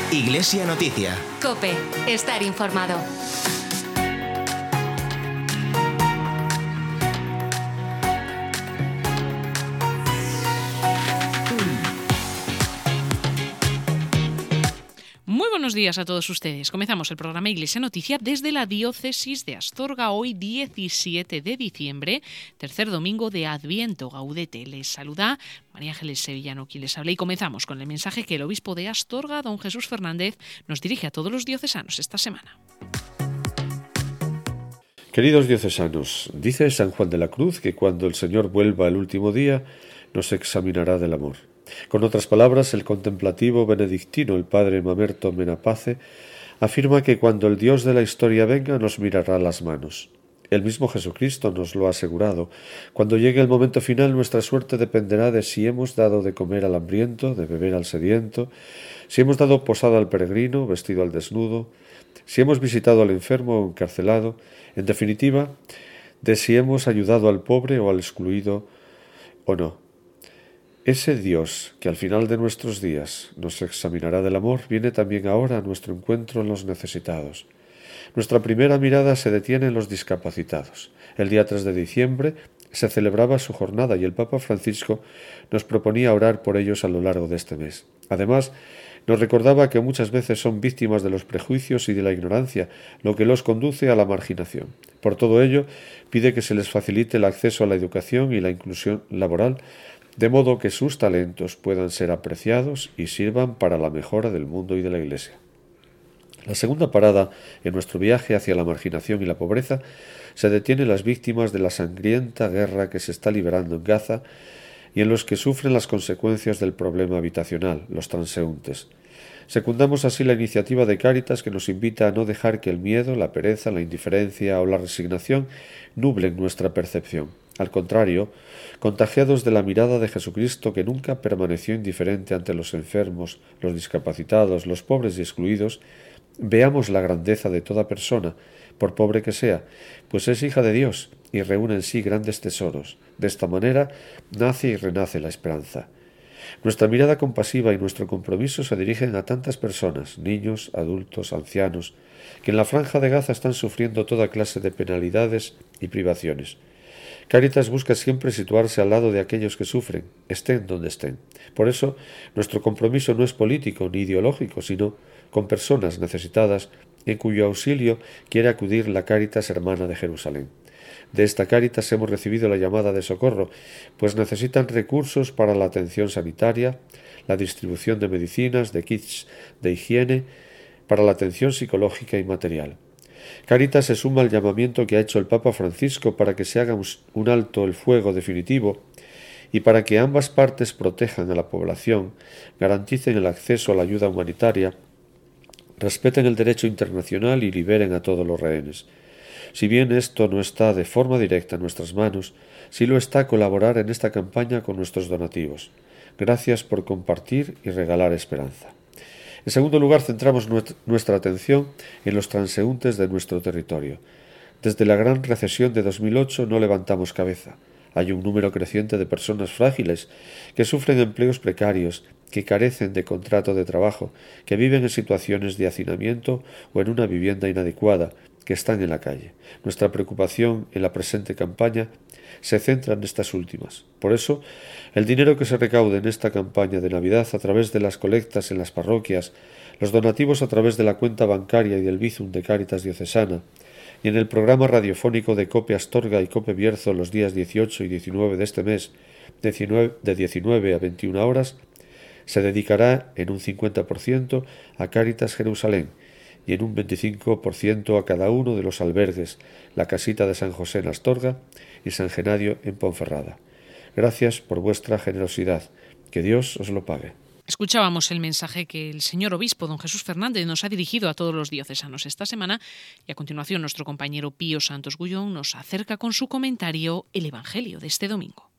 Iglesia Noticia. COPE. Estar informado. Muy buenos días a todos ustedes. Comenzamos el programa Iglesia Noticia desde la Diócesis de Astorga, hoy 17 de diciembre, tercer domingo de Adviento. Gaudete. Les saluda María Ángeles Sevillano, quien les habla, y comenzamos con el mensaje que el obispo de Astorga, don Jesús Fernández, nos dirige a todos los diocesanos esta semana. Queridos diocesanos, dice San Juan de la Cruz que cuando el Señor vuelva el último día, nos examinará del amor. Con otras palabras, el contemplativo benedictino, el padre Mamerto Menapace, afirma que cuando el Dios de la historia venga, nos mirará las manos. El mismo Jesucristo nos lo ha asegurado. Cuando llegue el momento final, nuestra suerte dependerá de si hemos dado de comer al hambriento, de beber al sediento, si hemos dado posada al peregrino, vestido al desnudo, si hemos visitado al enfermo o encarcelado, en definitiva, de si hemos ayudado al pobre o al excluido o no. Ese Dios que al final de nuestros días nos examinará del amor viene también ahora a nuestro encuentro en los necesitados. Nuestra primera mirada se detiene en los discapacitados. El día 3 de diciembre se celebraba su jornada y el Papa Francisco nos proponía orar por ellos a lo largo de este mes. Además, nos recordaba que muchas veces son víctimas de los prejuicios y de la ignorancia, lo que los conduce a la marginación. Por todo ello, pide que se les facilite el acceso a la educación y la inclusión laboral, de modo que sus talentos puedan ser apreciados y sirvan para la mejora del mundo y de la Iglesia. La segunda parada en nuestro viaje hacia la marginación y la pobreza se detiene en las víctimas de la sangrienta guerra que se está librando en Gaza y en los que sufren las consecuencias del problema habitacional, los transeúntes. Secundamos así la iniciativa de Cáritas que nos invita a no dejar que el miedo, la pereza, la indiferencia o la resignación nublen nuestra percepción. Al contrario, contagiados de la mirada de Jesucristo que nunca permaneció indiferente ante los enfermos, los discapacitados, los pobres y excluidos, veamos la grandeza de toda persona, por pobre que sea, pues es hija de Dios y reúne en sí grandes tesoros. De esta manera nace y renace la esperanza. Nuestra mirada compasiva y nuestro compromiso se dirigen a tantas personas, niños, adultos, ancianos, que en la franja de Gaza están sufriendo toda clase de penalidades y privaciones. Cáritas busca siempre situarse al lado de aquellos que sufren, estén donde estén. Por eso, nuestro compromiso no es político ni ideológico, sino con personas necesitadas en cuyo auxilio quiere acudir la Cáritas Hermana de Jerusalén. De esta Cáritas hemos recibido la llamada de socorro, pues necesitan recursos para la atención sanitaria, la distribución de medicinas, de kits de higiene, para la atención psicológica y material. Cáritas se suma al llamamiento que ha hecho el Papa Francisco para que se haga un alto el fuego definitivo y para que ambas partes protejan a la población, garanticen el acceso a la ayuda humanitaria, respeten el derecho internacional y liberen a todos los rehenes. Si bien esto no está de forma directa en nuestras manos, sí lo está colaborar en esta campaña con nuestros donativos. Gracias por compartir y regalar esperanza. En segundo lugar, centramos nuestra atención en los transeúntes de nuestro territorio. Desde la gran recesión de 2008 no levantamos cabeza. Hay un número creciente de personas frágiles que sufren empleos precarios, que carecen de contrato de trabajo, que viven en situaciones de hacinamiento o en una vivienda inadecuada, que están en la calle. Nuestra preocupación en la presente campaña se centra en estas últimas. Por eso, el dinero que se recaude en esta campaña de Navidad a través de las colectas en las parroquias, los donativos a través de la cuenta bancaria y del Bizum de Cáritas Diocesana, y en el programa radiofónico de COPE Astorga y COPE Bierzo los días 18 y 19 de este mes, de 19 a 21 horas, se dedicará en un 50% a Cáritas Jerusalén y en un 25% a cada uno de los albergues, la casita de San José en Astorga y San Genadio en Ponferrada. Gracias por vuestra generosidad. Que Dios os lo pague. Escuchábamos el mensaje que el señor obispo, don Jesús Fernández, nos ha dirigido a todos los diocesanos esta semana, y a continuación nuestro compañero Pío Santos Gullón nos acerca con su comentario el Evangelio de este domingo.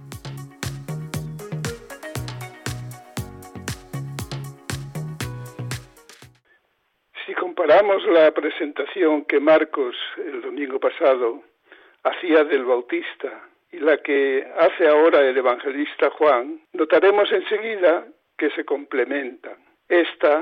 Si comparamos la presentación que Marcos el domingo pasado hacía del Bautista y la que hace ahora el evangelista Juan, notaremos enseguida que se complementan. Esta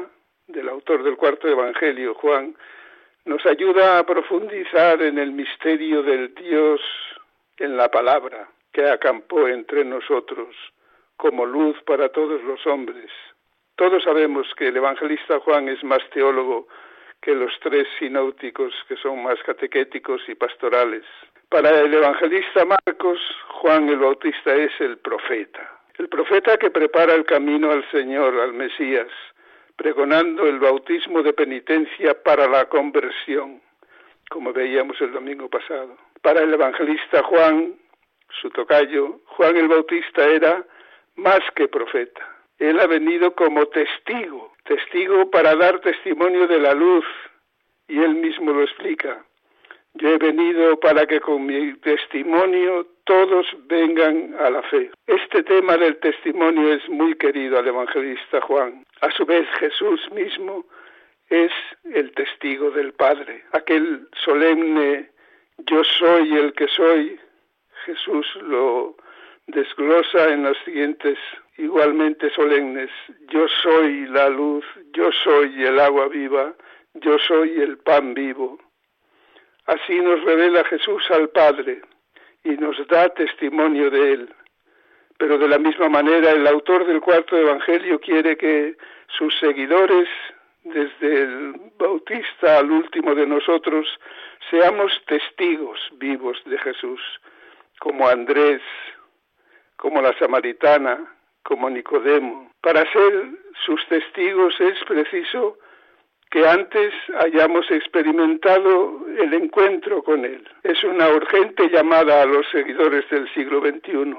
del autor del cuarto Evangelio, Juan, nos ayuda a profundizar en el misterio del Dios en la palabra que acampó entre nosotros como luz para todos los hombres. Todos sabemos que el evangelista Juan es más teólogo que los tres sinópticos, que son más catequéticos y pastorales. Para el evangelista Marcos, Juan el Bautista es el profeta que prepara el camino al Señor, al Mesías, pregonando el bautismo de penitencia para la conversión, como veíamos el domingo pasado. Para el evangelista Juan, su tocayo, Juan el Bautista era más que profeta. Él ha venido como testigo para dar testimonio de la luz, y él mismo lo explica. Yo he venido para que con mi testimonio todos vengan a la fe. Este tema del testimonio es muy querido al evangelista Juan. A su vez, Jesús mismo es el testigo del Padre. Aquel solemne yo soy el que soy, Jesús lo desglosa en los siguientes igualmente solemnes: yo soy la luz, yo soy el agua viva, yo soy el pan vivo. Así nos revela Jesús al Padre y nos da testimonio de él. Pero de la misma manera, el autor del cuarto Evangelio quiere que sus seguidores, desde el Bautista al último de nosotros, seamos testigos vivos de Jesús, como Andrés, como la samaritana, como Nicodemo. Para ser sus testigos es preciso que antes hayamos experimentado el encuentro con Él. Es una urgente llamada a los seguidores del siglo XXI,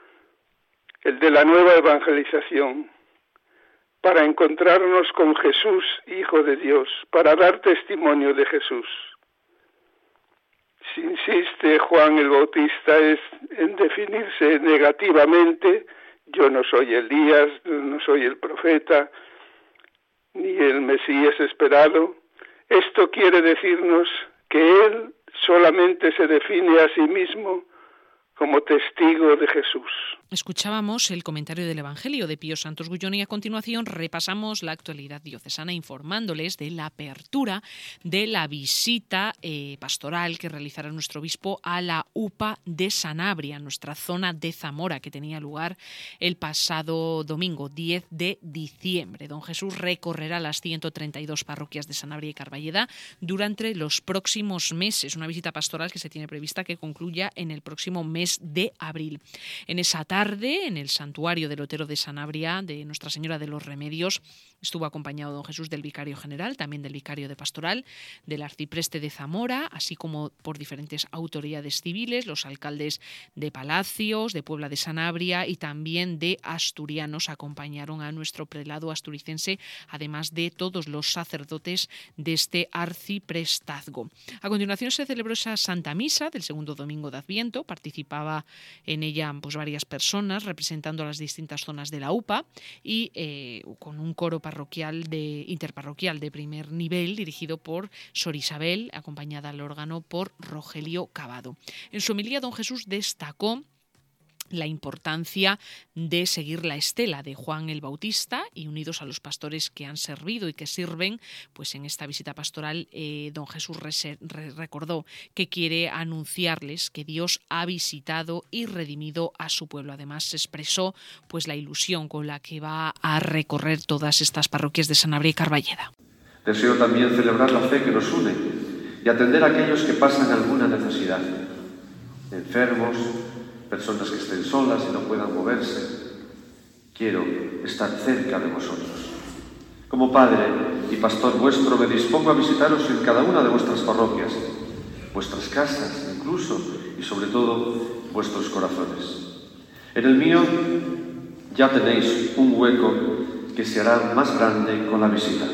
el de la nueva evangelización, para encontrarnos con Jesús, Hijo de Dios, para dar testimonio de Jesús. Si insiste Juan el Bautista es en definirse negativamente: yo no soy Elías, no soy el profeta, ni el Mesías esperado. Esto quiere decirnos que él solamente se define a sí mismo como testigo de Jesús. Escuchábamos el comentario del Evangelio de Pío Santos Gullón y a continuación repasamos la actualidad diocesana informándoles de la apertura de la visita pastoral que realizará nuestro obispo a la UPA de Sanabria, nuestra zona de Zamora, que tenía lugar el pasado domingo 10 de diciembre. Don Jesús recorrerá las 132 parroquias de Sanabria y Carballeda durante los próximos meses, una visita pastoral que se tiene prevista que concluya en el próximo mes de abril. En esa tarde, en el santuario del Otero de Sanabria de Nuestra Señora de los Remedios, estuvo acompañado don Jesús del vicario general, también del vicario de pastoral, del arcipreste de Zamora, así como por diferentes autoridades civiles, los alcaldes de Palacios, de Puebla de Sanabria y también de Asturianos acompañaron a nuestro prelado asturicense, además de todos los sacerdotes de este arciprestazgo. A continuación se celebró esa Santa Misa del segundo domingo de Adviento. Participaba en ella varias personas representando a las distintas zonas de la UPA y con un coro interparroquial de primer nivel dirigido por Sor Isabel, acompañada al órgano por Rogelio Cavado. En su homilía don Jesús destacó la importancia de seguir la estela de Juan el Bautista y unidos a los pastores que han servido y que sirven, pues en esta visita pastoral don Jesús recordó que quiere anunciarles que Dios ha visitado y redimido a su pueblo. Además se expresó pues la ilusión con la que va a recorrer todas estas parroquias de Sanabria y Carballeda. Deseo también celebrar la fe que nos une y atender a aquellos que pasan alguna necesidad, enfermos, personas que estén solas y no puedan moverse. Quiero estar cerca de vosotros. Como Padre y Pastor vuestro me dispongo a visitaros en cada una de vuestras parroquias, vuestras casas incluso, y sobre todo vuestros corazones. En el mío ya tenéis un hueco que se hará más grande con la visita.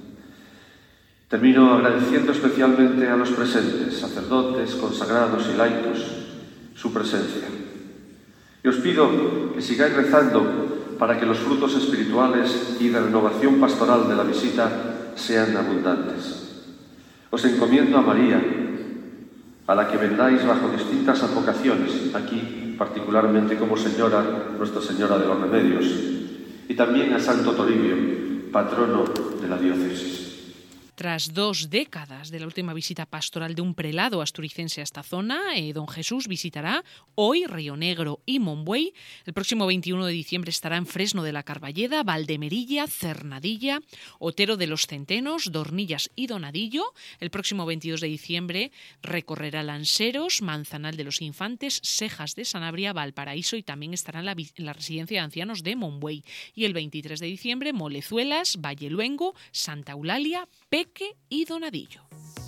Termino agradeciendo especialmente a los presentes, sacerdotes, consagrados y laicos, su presencia. Y os pido que sigáis rezando para que los frutos espirituales y de renovación pastoral de la visita sean abundantes. Os encomiendo a María, a la que vendáis bajo distintas advocaciones, aquí particularmente como Señora, Nuestra Señora de los Remedios, y también a Santo Toribio, patrono de la diócesis. Tras 2 décadas de la última visita pastoral de un prelado asturicense a esta zona, don Jesús visitará hoy Río Negro y Monbuey. El próximo 21 de diciembre estará en Fresno de la Carballeda, Valdemerilla, Cernadilla, Otero de los Centenos, Dornillas y Donadillo. El próximo 22 de diciembre recorrerá Lanseros, Manzanal de los Infantes, Sejas de Sanabria, Valparaíso y también estará en la residencia de ancianos de Monbuey. Y el 23 de diciembre, Molezuelas, Valleluengo, Santa Eulalia, Peque y Donadillo.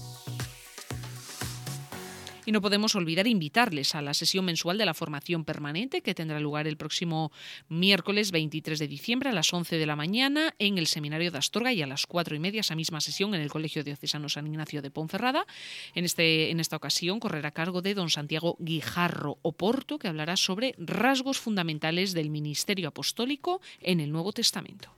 Y no podemos olvidar invitarles a la sesión mensual de la formación permanente que tendrá lugar el próximo miércoles 23 de diciembre a las 11 de la mañana en el Seminario de Astorga y a las 4:30 esa misma sesión en el Colegio Diocesano San Ignacio de Ponferrada. En esta ocasión correrá a cargo de don Santiago Guijarro Oporto, que hablará sobre rasgos fundamentales del ministerio apostólico en el Nuevo Testamento.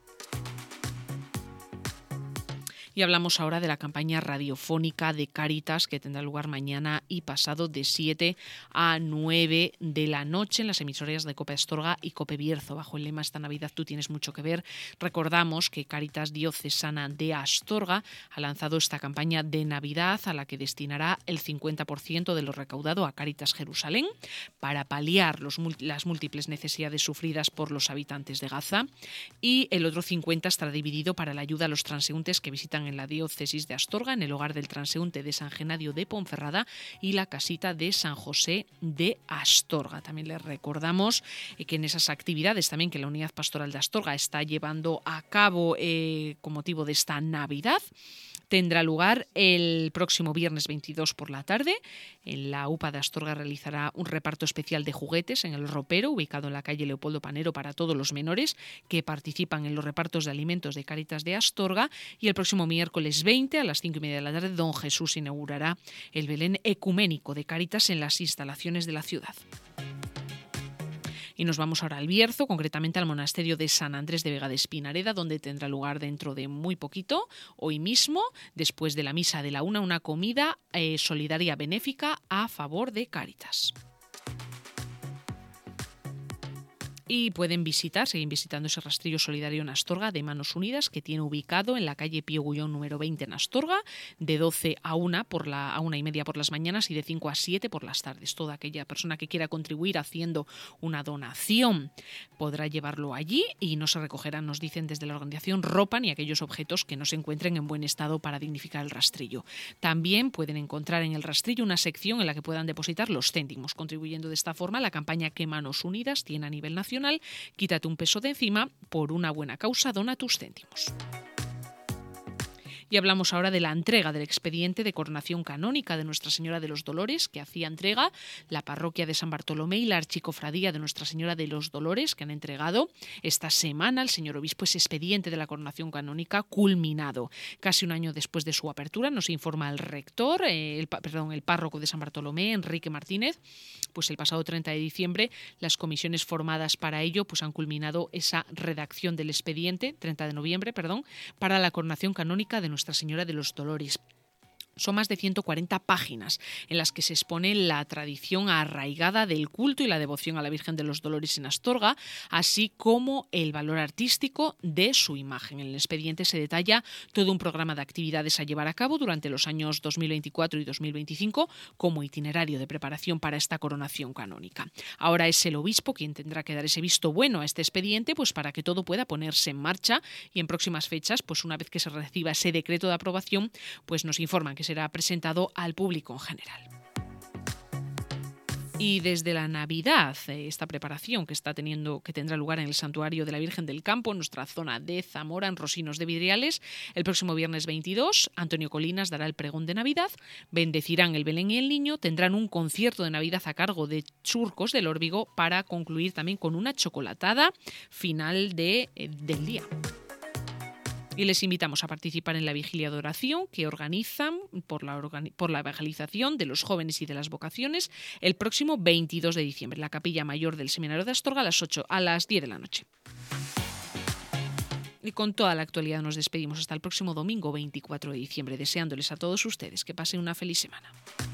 Y hablamos ahora de la campaña radiofónica de Cáritas que tendrá lugar mañana y pasado de 7 a 9 de la noche en las emisoras de COPE Astorga y COPE Bierzo. Bajo el lema "Esta Navidad tú tienes mucho que ver", recordamos que Cáritas Diocesana de Astorga ha lanzado esta campaña de Navidad a la que destinará el 50% de lo recaudado a Cáritas Jerusalén para paliar las múltiples necesidades sufridas por los habitantes de Gaza, y el otro 50% estará dividido para la ayuda a los transeúntes que visitan en la diócesis de Astorga, en el hogar del transeúnte de San Genadio de Ponferrada y la casita de San José de Astorga. También les recordamos que en esas actividades también que la Unidad Pastoral de Astorga está llevando a cabo con motivo de esta Navidad, tendrá lugar el próximo viernes 22 por la tarde. En la UPA de Astorga realizará un reparto especial de juguetes en el ropero, ubicado en la calle Leopoldo Panero, para todos los menores que participan en los repartos de alimentos de Cáritas de Astorga. Y el próximo miércoles 20 a las 5:30 de la tarde, don Jesús inaugurará el Belén ecuménico de Cáritas en las instalaciones de la ciudad. Y nos vamos ahora al Bierzo, concretamente al monasterio de San Andrés de Vega de Espinareda, donde tendrá lugar dentro de muy poquito, hoy mismo, después de la misa de la 1, una comida solidaria benéfica a favor de Cáritas. Y pueden seguir visitando ese rastrillo solidario en Astorga de Manos Unidas, que tiene ubicado en la calle Pío Gullón número 20 en Astorga, de 12 a 1:30 por las mañanas y de 5 a 7 por las tardes. Toda aquella persona que quiera contribuir haciendo una donación podrá llevarlo allí y no se recogerán, nos dicen desde la organización, ropa ni aquellos objetos que no se encuentren en buen estado para dignificar el rastrillo. También pueden encontrar en el rastrillo una sección en la que puedan depositar los céntimos, contribuyendo de esta forma a la campaña que Manos Unidas tiene a nivel nacional. Quítate un peso de encima, por una buena causa, dona tus céntimos. Y hablamos ahora de la entrega del expediente de coronación canónica de Nuestra Señora de los Dolores, que hacía entrega la parroquia de San Bartolomé y la archicofradía de Nuestra Señora de los Dolores, que han entregado esta semana al señor obispo ese expediente de la coronación canónica culminado. Casi un año después de su apertura, nos informa el rector, el párroco de San Bartolomé, Enrique Martínez, pues el pasado 30 de diciembre las comisiones formadas para ello pues han culminado esa redacción del expediente, 30 de noviembre, para la coronación canónica de Nuestra Señora de los Dolores. Son más de 140 páginas en las que se expone la tradición arraigada del culto y la devoción a la Virgen de los Dolores en Astorga, así como el valor artístico de su imagen. En el expediente se detalla todo un programa de actividades a llevar a cabo durante los años 2024 y 2025 como itinerario de preparación para esta coronación canónica. Ahora es el obispo quien tendrá que dar ese visto bueno a este expediente, pues para que todo pueda ponerse en marcha, y en próximas fechas, pues una vez que se reciba ese decreto de aprobación, pues nos informan que será presentado al público en general. Y desde la Navidad, esta preparación que tendrá lugar en el Santuario de la Virgen del Campo, en nuestra zona de Zamora, en Rosinos de Vidriales, el próximo viernes 22, Antonio Colinas dará el pregón de Navidad, bendecirán el Belén y el Niño, tendrán un concierto de Navidad a cargo de Churcos del Órbigo para concluir también con una chocolatada final del día. Y les invitamos a participar en la vigilia de oración que organizan por la evangelización de los jóvenes y de las vocaciones el próximo 22 de diciembre en la Capilla Mayor del Seminario de Astorga a las 10 de la noche. Y con toda la actualidad nos despedimos hasta el próximo domingo 24 de diciembre, deseándoles a todos ustedes que pasen una feliz semana.